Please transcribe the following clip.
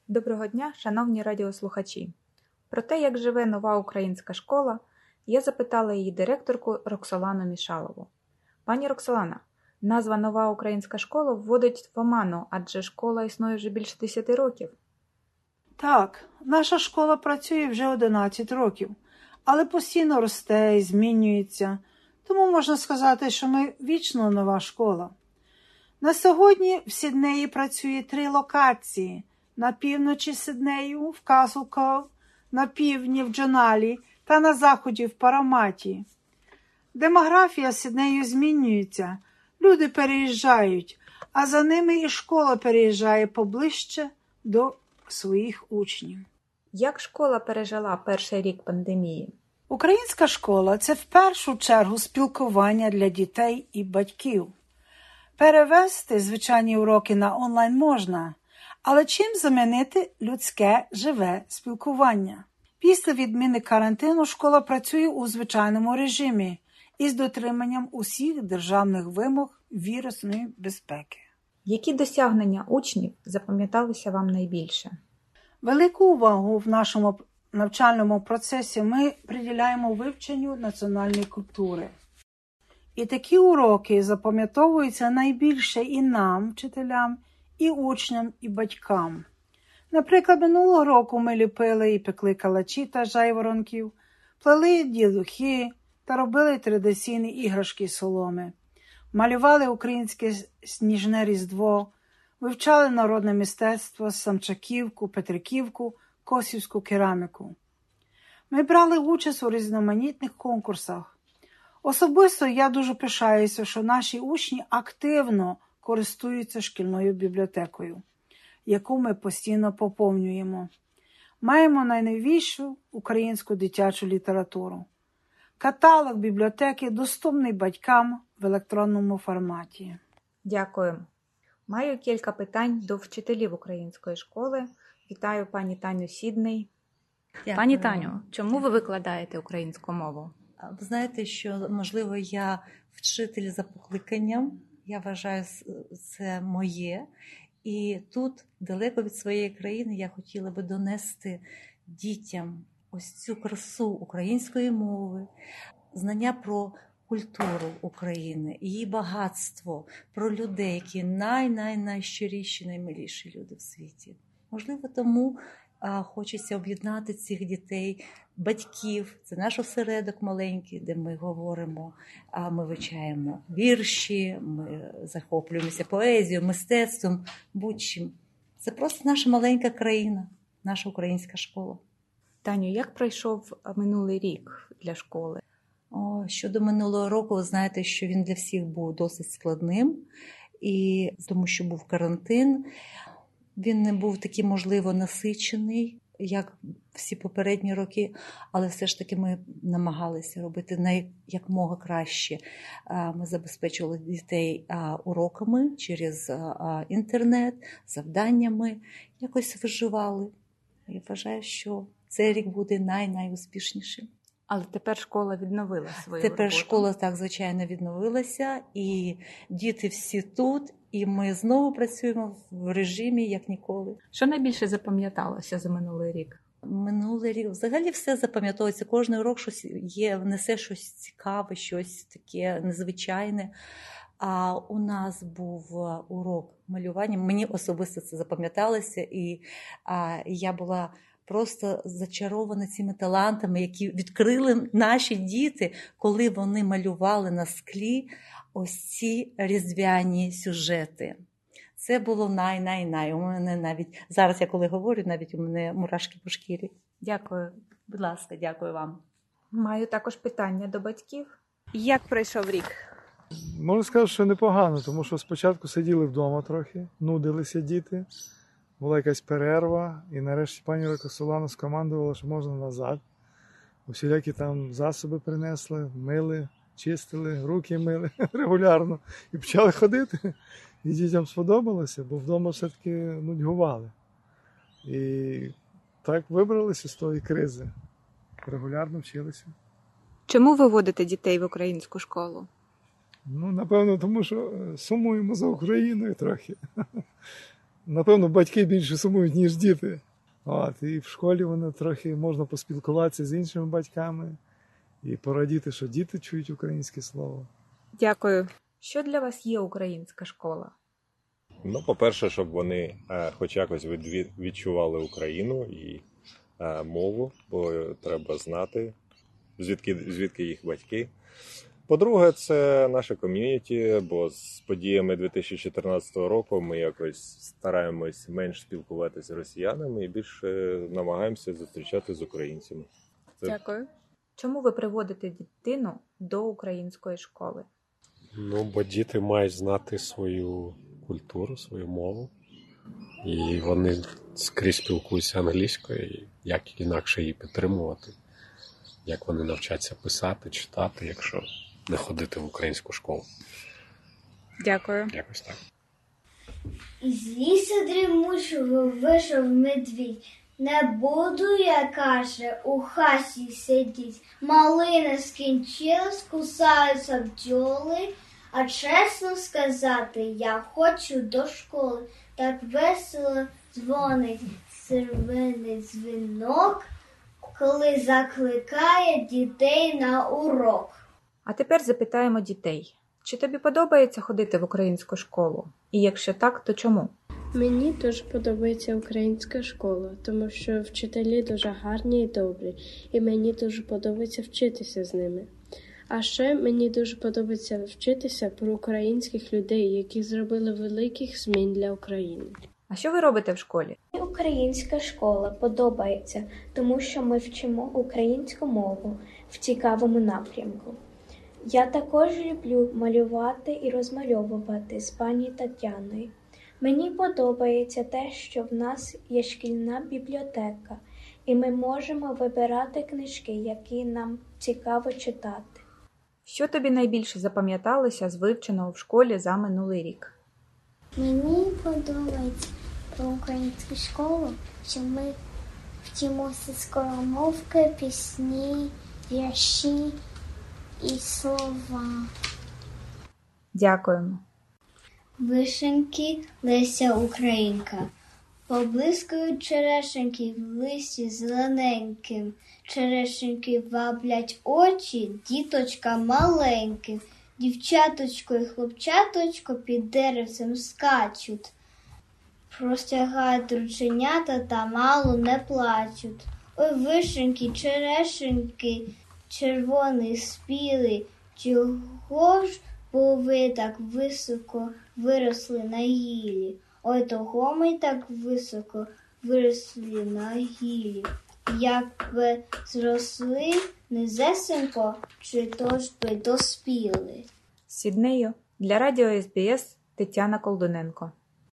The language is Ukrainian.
Доброго дня, шановні радіослухачі! Про те, як живе нова українська школа, я запитала її директорку Роксолану Мішалову. Пані Роксолана, назва «Нова українська школа» вводить в оману, адже школа існує вже більше 10 років. Так, наша школа працює вже 11 років, але постійно росте і змінюється, тому можна сказати, що ми вічно нова школа. На сьогодні в Сіднеї працює 3 локації. На півночі Сіднею, в Касл Ков, на півдні в Джоналі та на заході в Параматі. Демографія Сіднею змінюється, люди переїжджають, а за ними і школа переїжджає поближче до своїх учнів. Як школа пережила перший рік пандемії? Українська школа – це в першу чергу спілкування для дітей і батьків. Перевести звичайні уроки на онлайн можна, але чим замінити людське живе спілкування? Після відміни карантину школа працює у звичайному режимі із дотриманням усіх державних вимог вірусної безпеки. Які досягнення учнів запам'яталися вам найбільше? Велику увагу в нашому навчальному процесі ми приділяємо вивченню національної культури. І такі уроки запам'ятовуються найбільше і нам, вчителям, і учням, і батькам. Наприклад, минулого року ми ліпили і пекли калачі та жайворонків, плели дідухи та робили традиційні іграшки із соломи, малювали українське сніжне різдво, вивчали народне мистецтво, самчаківку, петриківку, косівську кераміку. Ми брали участь у різноманітних конкурсах. Особисто я дуже пишаюся, що наші учні активно користуються шкільною бібліотекою, яку ми постійно поповнюємо. Маємо найновішу українську дитячу літературу. Каталог бібліотеки доступний батькам в електронному форматі. Дякую. Маю кілька питань до вчителів української школи. Вітаю пані Таню Сідней. Дякую. Пані Таню, чому ви викладаєте українську мову? Ви знаєте, що, можливо, я вчитель за покликанням, я вважаю, це моє. І тут, далеко від своєї країни, я хотіла би донести дітям ось цю красу української мови, знання про культуру України, її багатство, про людей, які найщиріші, наймиліші люди в світі. Можливо, тому хочеться об'єднати цих дітей, батьків. Це наш осередок маленький, де ми говоримо, ми вивчаємо вірші, ми захоплюємося поезією, мистецтвом, будь-чим. Це просто наша маленька країна, наша українська школа. Таню, як пройшов минулий рік для школи? Щодо минулого року, ви знаєте, що він для всіх був досить складним, і тому що був карантин. Він не був такий, можливо, насичений, як всі попередні роки, але все ж таки ми намагалися робити якмога краще. Ми забезпечували дітей уроками через інтернет, завданнями, якось виживали. Я вважаю, що цей рік буде найуспішнішим. Але тепер школа відновила свою роботу. Тепер школа, так, звичайно, відновилася, і діти всі тут, і ми знову працюємо в режимі, як ніколи. Що найбільше запам'яталося за минулий рік? Минулий рік взагалі все запам'ятовується. Кожний урок щось внесе щось цікаве, щось таке незвичайне. А у нас був урок малювання. Мені особисто це запам'яталося, і я була просто зачарована цими талантами, які відкрили наші діти, коли вони малювали на склі ось ці різдвяні сюжети. Це було най. У мене навіть, зараз я коли говорю, навіть у мене мурашки по шкірі. Дякую. Будь ласка, дякую вам. Маю також питання до батьків. Як пройшов рік? Можу сказати, що непогано, тому що спочатку сиділи вдома трохи, нудилися діти, була якась перерва, і нарешті пані Роксолана скомандувала, що можна назад. Усілякі там засоби принесли, мили, чистили, руки мили регулярно і почали ходити. І дітям сподобалося, бо вдома все-таки нудьгували. І так вибралися з тої кризи. Регулярно вчилися. Чому ви водите дітей в українську школу? Напевно, тому що сумуємо за Україною трохи. напевно, батьки більше сумують, ніж діти. І в школі вони трохи можна поспілкуватися з іншими батьками і порадіти, що діти чують українське слово. Дякую. Що для вас є українська школа? По-перше, щоб вони хоч якось відчували Україну і мову, бо треба знати, звідки їх батьки. По-друге, це наше ком'юніті, бо з подіями 2014 року ми якось стараємось менш спілкуватися з росіянами і більше намагаємося зустрічати з українцями. Дякую. Чому ви приводите дитину до української школи? Бо діти мають знати свою культуру, свою мову. І вони скрізь спілкуються англійською, і як інакше її підтримувати. Як вони навчаться писати, читати, якщо не ходити в українську школу. Дякую. Якось так. Із лісу дрімучого вийшов медвідь. Не буду я, каже, у хаті сидіть. Малина скінчилась, кусаються бджоли. А чесно сказати, я хочу до школи. Так весело дзвонить червоний дзвінок, коли закликає дітей на урок. А тепер запитаємо дітей. Чи тобі подобається ходити в українську школу? І якщо так, то чому? Мені дуже подобається українська школа, тому що вчителі дуже гарні і добрі, і мені дуже подобається вчитися з ними. А ще мені дуже подобається вчитися про українських людей, які зробили великих змін для України. А що ви робите в школі? Українська школа подобається, тому що ми вчимо українську мову в цікавому напрямку. Я також люблю малювати і розмальовувати з пані Тетяною. Мені подобається те, що в нас є шкільна бібліотека, і ми можемо вибирати книжки, які нам цікаво читати. Що тобі найбільше запам'яталося з вивченого в школі за минулий рік? Мені подобається про українську школу, що ми вчимося скоромовки, пісні, вірші і слова. Дякуємо. Вишеньки Леся Українка. Поблискують черешеньки в листі зелененьким. Черешеньки ваблять очі діточкам маленьким. Дівчаточко і хлопчаточко під деревцем скачуть. Простягають рученята та мало не плачуть. Ой, вишеньки, черешеньки, червоний спілий, чого ж бо ви так високо виросли на гілі? Ой, того ми так високо виросли на гілі. Як би зросли низесенько, чи то ж би доспіли? З Сіднею для радіо СБС Тетяна Колдуненко.